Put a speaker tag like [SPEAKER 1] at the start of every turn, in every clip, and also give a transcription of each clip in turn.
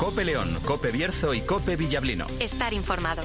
[SPEAKER 1] COPE León, COPE Bierzo y COPE Villablino.
[SPEAKER 2] Estar informado.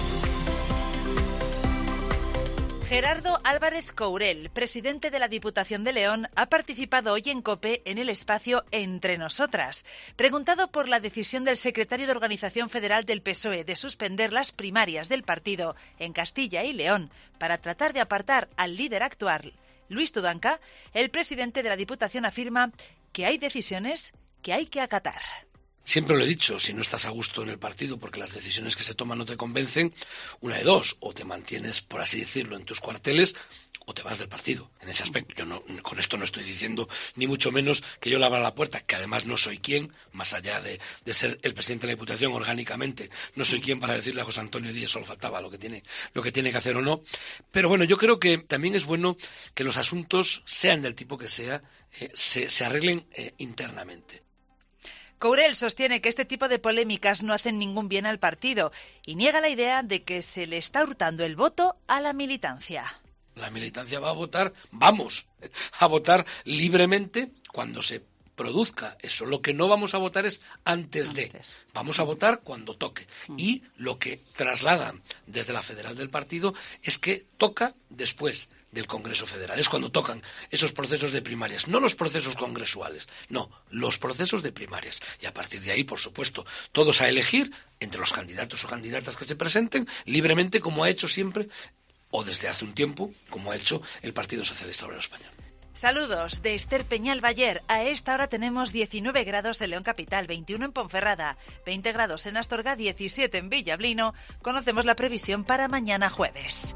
[SPEAKER 3] Gerardo Álvarez Courel, presidente de la Diputación de León, ha participado hoy en COPE en el espacio Entre Nosotras. Preguntado por la decisión del secretario de Organización Federal del PSOE de suspender las primarias del partido en Castilla y León para tratar de apartar al líder actual, Luis Tudanca, el presidente de la Diputación afirma que hay decisiones que hay que acatar.
[SPEAKER 4] Siempre lo he dicho, si no estás a gusto en el partido porque las decisiones que se toman no te convencen, una de dos, o te mantienes, por así decirlo, en tus cuarteles, o te vas del partido. En ese aspecto, yo no, con esto no estoy diciendo ni mucho menos que yo le abra la puerta, que además no soy quien, más allá de ser el presidente de la Diputación orgánicamente, no soy quien para decirle a José Antonio Díez, solo faltaba lo que tiene que hacer o no. Pero bueno, yo creo que también es bueno que los asuntos, sean del tipo que sea, se arreglen internamente.
[SPEAKER 3] Courel sostiene que este tipo de polémicas no hacen ningún bien al partido y niega la idea de que se le está hurtando el voto a la militancia.
[SPEAKER 4] La militancia va a votar, vamos a votar libremente cuando se produzca eso. Lo que no vamos a votar es antes de. Vamos a votar cuando toque. Y lo que trasladan desde la federal del partido es que toca después del Congreso Federal. Es cuando tocan esos procesos de primarias, no los procesos congresuales, no, los procesos de primarias. Y a partir de ahí, por supuesto, todos a elegir entre los candidatos o candidatas que se presenten libremente, como ha hecho siempre, o desde hace un tiempo, como ha hecho el Partido Socialista Obrero Español.
[SPEAKER 3] Saludos de Esther Peñal Bayer. A esta hora tenemos 19 grados en León Capital, 21 en Ponferrada, 20 grados en Astorga, 17 en Villablino. Conocemos la previsión para mañana jueves.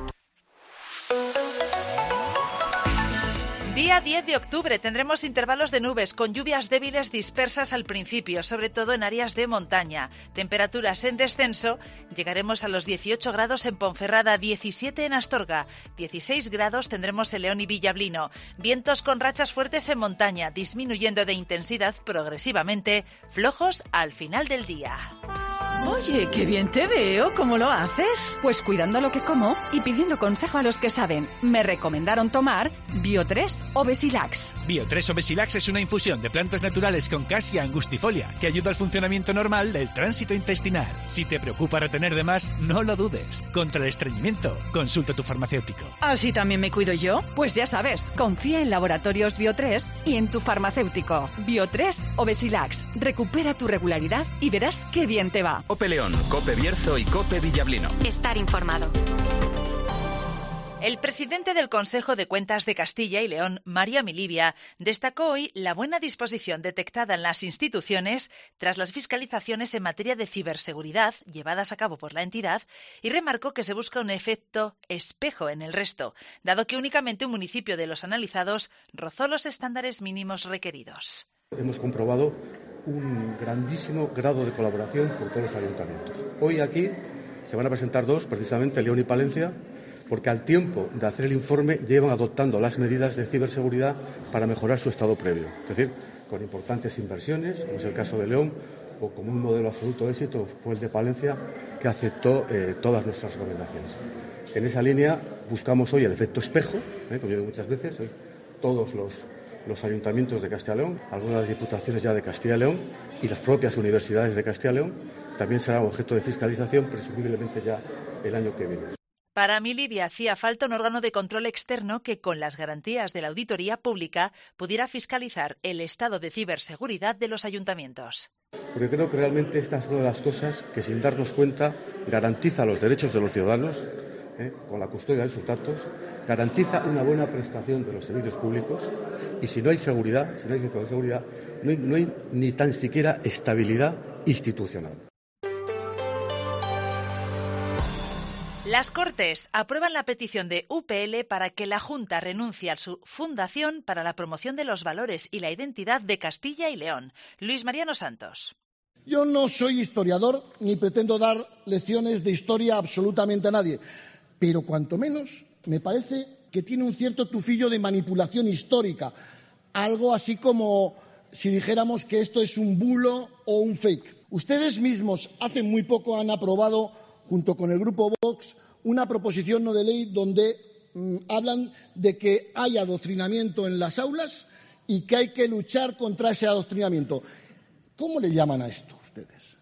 [SPEAKER 3] Día 10 de octubre tendremos intervalos de nubes con lluvias débiles dispersas al principio, sobre todo en áreas de montaña. Temperaturas en descenso, llegaremos a los 18 grados en Ponferrada, 17 en Astorga, 16 grados tendremos en León y Villablino. Vientos con rachas fuertes en montaña, disminuyendo de intensidad progresivamente, flojos al final del día.
[SPEAKER 5] Oye, qué bien te veo, ¿cómo lo haces?
[SPEAKER 6] Pues cuidando lo que como y pidiendo consejo a los que saben. Me recomendaron tomar Bio3 o Besilax.
[SPEAKER 7] Bio3 o Besilax es una infusión de plantas naturales con Cassia angustifolia que ayuda al funcionamiento normal del tránsito intestinal. Si te preocupa retener de más, no lo dudes. Contra el estreñimiento, consulta a tu farmacéutico.
[SPEAKER 5] ¿Así también me cuido yo?
[SPEAKER 6] Pues ya sabes, confía en Laboratorios Bio3 y en tu farmacéutico. Bio3 o Besilax. Recupera tu regularidad y verás qué bien te va.
[SPEAKER 1] COPE León, COPE Bierzo y COPE Villablino.
[SPEAKER 2] Estar informado.
[SPEAKER 3] El presidente del Consejo de Cuentas de Castilla y León, María Milibia, destacó hoy la buena disposición detectada en las instituciones tras las fiscalizaciones en materia de ciberseguridad llevadas a cabo por la entidad y remarcó que se busca un efecto espejo en el resto, dado que únicamente un municipio de los analizados rozó los estándares mínimos requeridos.
[SPEAKER 8] Hemos comprobado un grandísimo grado de colaboración con todos los ayuntamientos. Hoy aquí se van a presentar dos, precisamente León y Palencia, porque al tiempo de hacer el informe llevan adoptando las medidas de ciberseguridad para mejorar su estado previo. Es decir, con importantes inversiones, como es el caso de León, o como un modelo absoluto de éxito fue el de Palencia, que aceptó todas nuestras recomendaciones. En esa línea buscamos hoy el efecto espejo, como yo digo muchas veces, todos los ayuntamientos de Castilla y León, algunas de las diputaciones ya de Castilla y León y las propias universidades de Castilla y León también serán objeto de fiscalización, presumiblemente ya el año que viene.
[SPEAKER 3] Para Milibia hacía falta un órgano de control externo que, con las garantías de la auditoría pública, pudiera fiscalizar el estado de ciberseguridad de los ayuntamientos.
[SPEAKER 8] Porque creo que realmente esta es una de las cosas que, sin darnos cuenta, garantiza los derechos de los ciudadanos, con la custodia de sus datos, garantiza una buena prestación de los servicios públicos y si no hay seguridad, si no hay seguridad, no hay ni tan siquiera estabilidad institucional.
[SPEAKER 3] Las Cortes aprueban la petición de UPL para que la Junta renuncie a su fundación para la promoción de los valores y la identidad de Castilla y León. Luis Mariano Santos.
[SPEAKER 9] Yo no soy historiador ni pretendo dar lecciones de historia absolutamente a nadie, pero cuanto menos me parece que tiene un cierto tufillo de manipulación histórica, algo así como si dijéramos que esto es un bulo o un fake. Ustedes mismos hace muy poco han aprobado, junto con el grupo Vox, una proposición no de ley donde hablan de que hay adoctrinamiento en las aulas y que hay que luchar contra ese adoctrinamiento. ¿Cómo le llaman a esto? ustedes.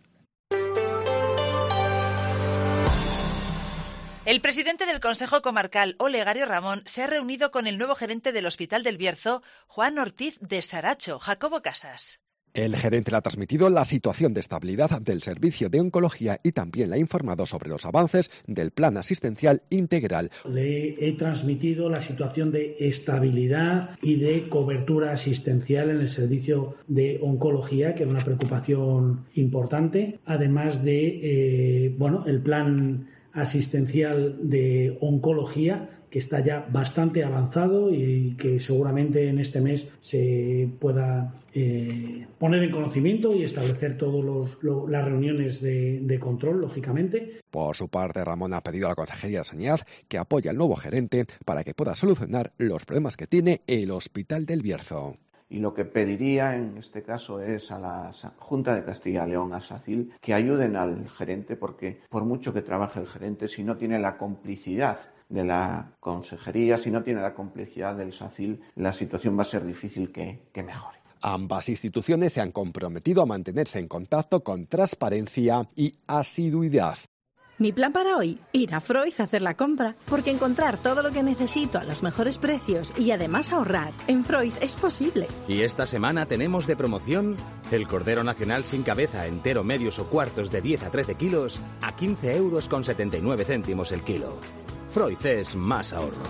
[SPEAKER 3] El presidente del Consejo Comarcal, Olegario Ramón, se ha reunido con el nuevo gerente del Hospital del Bierzo, Juan Ortiz de Saracho. Jacobo Casas.
[SPEAKER 10] El gerente le ha transmitido la situación de estabilidad del servicio de oncología y también le ha informado sobre los avances del plan asistencial integral.
[SPEAKER 11] Le he transmitido la situación de estabilidad y de cobertura asistencial en el servicio de oncología, que es una preocupación importante, además de el plan asistencial de oncología, que está ya bastante avanzado y que seguramente en este mes se pueda poner en conocimiento y establecer todas las reuniones de control, lógicamente.
[SPEAKER 10] Por su parte, Ramón ha pedido a la Consejería de Sanidad que apoye al nuevo gerente para que pueda solucionar los problemas que tiene el Hospital del Bierzo.
[SPEAKER 12] Y lo que pediría en este caso es a la Junta de Castilla y León, a SACIL, que ayuden al gerente, porque por mucho que trabaje el gerente, si no tiene la complicidad de la consejería, si no tiene la complicidad del SACIL, la situación va a ser difícil que mejore.
[SPEAKER 10] Ambas instituciones se han comprometido a mantenerse en contacto con transparencia y asiduidad.
[SPEAKER 13] Mi plan para hoy, ir a Freud a hacer la compra, porque encontrar todo lo que necesito a los mejores precios y además ahorrar en Freud es posible.
[SPEAKER 14] Y esta semana tenemos de promoción el cordero nacional sin cabeza, entero, medios o cuartos de 10 a 13 kilos a 15,79 € el kilo. Freud es más ahorro.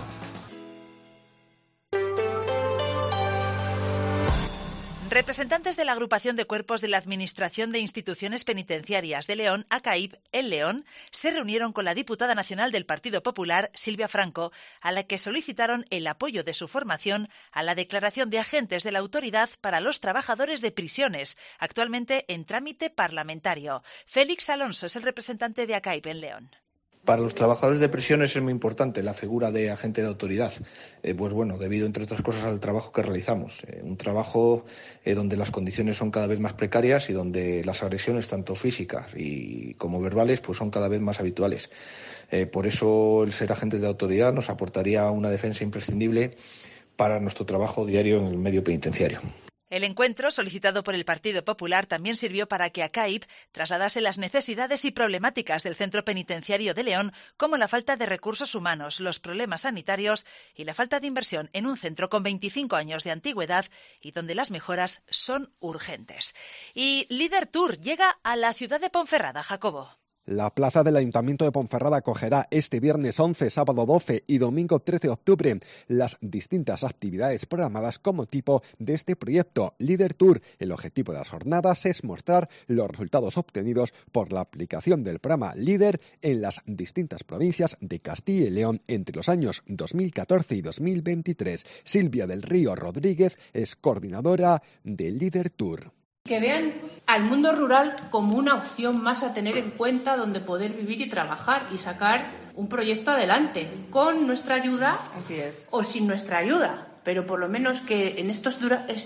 [SPEAKER 3] Representantes de la Agrupación de Cuerpos de la Administración de Instituciones Penitenciarias de León, ACAIP, en León, se reunieron con la diputada nacional del Partido Popular, Silvia Franco, a la que solicitaron el apoyo de su formación a la declaración de agentes de la autoridad para los trabajadores de prisiones, actualmente en trámite parlamentario. Félix Alonso es el representante de ACAIP en León.
[SPEAKER 15] Para los trabajadores de prisiones es muy importante la figura de agente de autoridad, debido entre otras cosas al trabajo que realizamos. Un trabajo donde las condiciones son cada vez más precarias y donde las agresiones, tanto físicas y como verbales, pues son cada vez más habituales. Por eso el ser agentes de autoridad nos aportaría una defensa imprescindible para nuestro trabajo diario en el medio penitenciario.
[SPEAKER 3] El encuentro, solicitado por el Partido Popular, también sirvió para que ACAIP trasladase las necesidades y problemáticas del Centro Penitenciario de León, como la falta de recursos humanos, los problemas sanitarios y la falta de inversión en un centro con 25 años de antigüedad y donde las mejoras son urgentes. Y Líder Tour llega a la ciudad de Ponferrada, Jacobo.
[SPEAKER 10] La plaza del Ayuntamiento de Ponferrada acogerá este viernes 11, sábado 12 y domingo 13 de octubre las distintas actividades programadas como tipo de este proyecto Líder Tour. El objetivo de las jornadas es mostrar los resultados obtenidos por la aplicación del programa Líder en las distintas provincias de Castilla y León entre los años 2014 y 2023. Silvia del Río Rodríguez es coordinadora de Líder Tour.
[SPEAKER 16] Que vean al mundo rural como una opción más a tener en cuenta donde poder vivir y trabajar y sacar un proyecto adelante, con nuestra ayuda o sin nuestra ayuda, pero por lo menos que en estos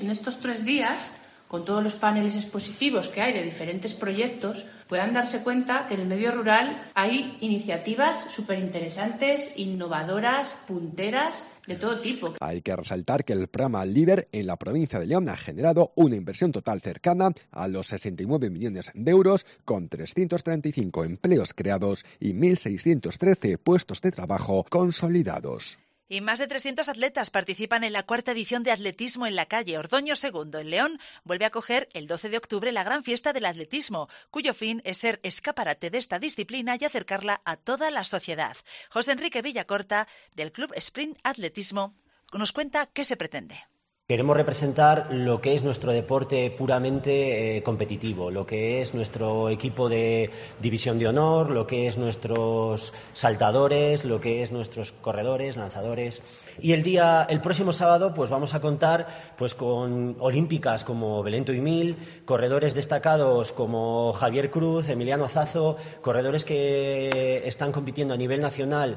[SPEAKER 16] 3 días, con todos los paneles expositivos que hay de diferentes proyectos, puedan darse cuenta que en el medio rural hay iniciativas súper interesantes, innovadoras, punteras, de todo tipo.
[SPEAKER 10] Hay que resaltar que el programa Líder en la provincia de León ha generado una inversión total cercana a los 69 millones de euros, con 335 empleos creados y 1.613 puestos de trabajo consolidados.
[SPEAKER 3] Y más de 300 atletas participan en la 4ª edición de Atletismo en la Calle. Ordoño II, en León, vuelve a acoger el 12 de octubre la gran fiesta del atletismo, cuyo fin es ser escaparate de esta disciplina y acercarla a toda la sociedad. José Enrique Villacorta, del Club Sprint Atletismo, nos cuenta qué se pretende.
[SPEAKER 17] Queremos representar lo que es nuestro deporte puramente competitivo, lo que es nuestro equipo de división de honor, lo que es nuestros saltadores, lo que es nuestros corredores, lanzadores. Y el próximo sábado pues vamos a contar pues con olímpicas como Belén Tuimil, corredores destacados como Javier Cruz, Emiliano Zazo, corredores que están compitiendo a nivel nacional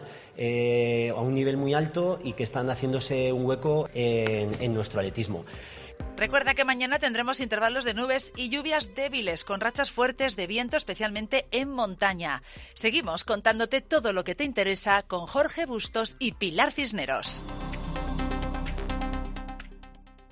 [SPEAKER 17] a un nivel muy alto y que están haciéndose un hueco en nuestro atletismo.
[SPEAKER 3] Recuerda que mañana tendremos intervalos de nubes y lluvias débiles con rachas fuertes de viento, especialmente en montaña. Seguimos contándote todo lo que te interesa con Jorge Bustos y Pilar Cisneros.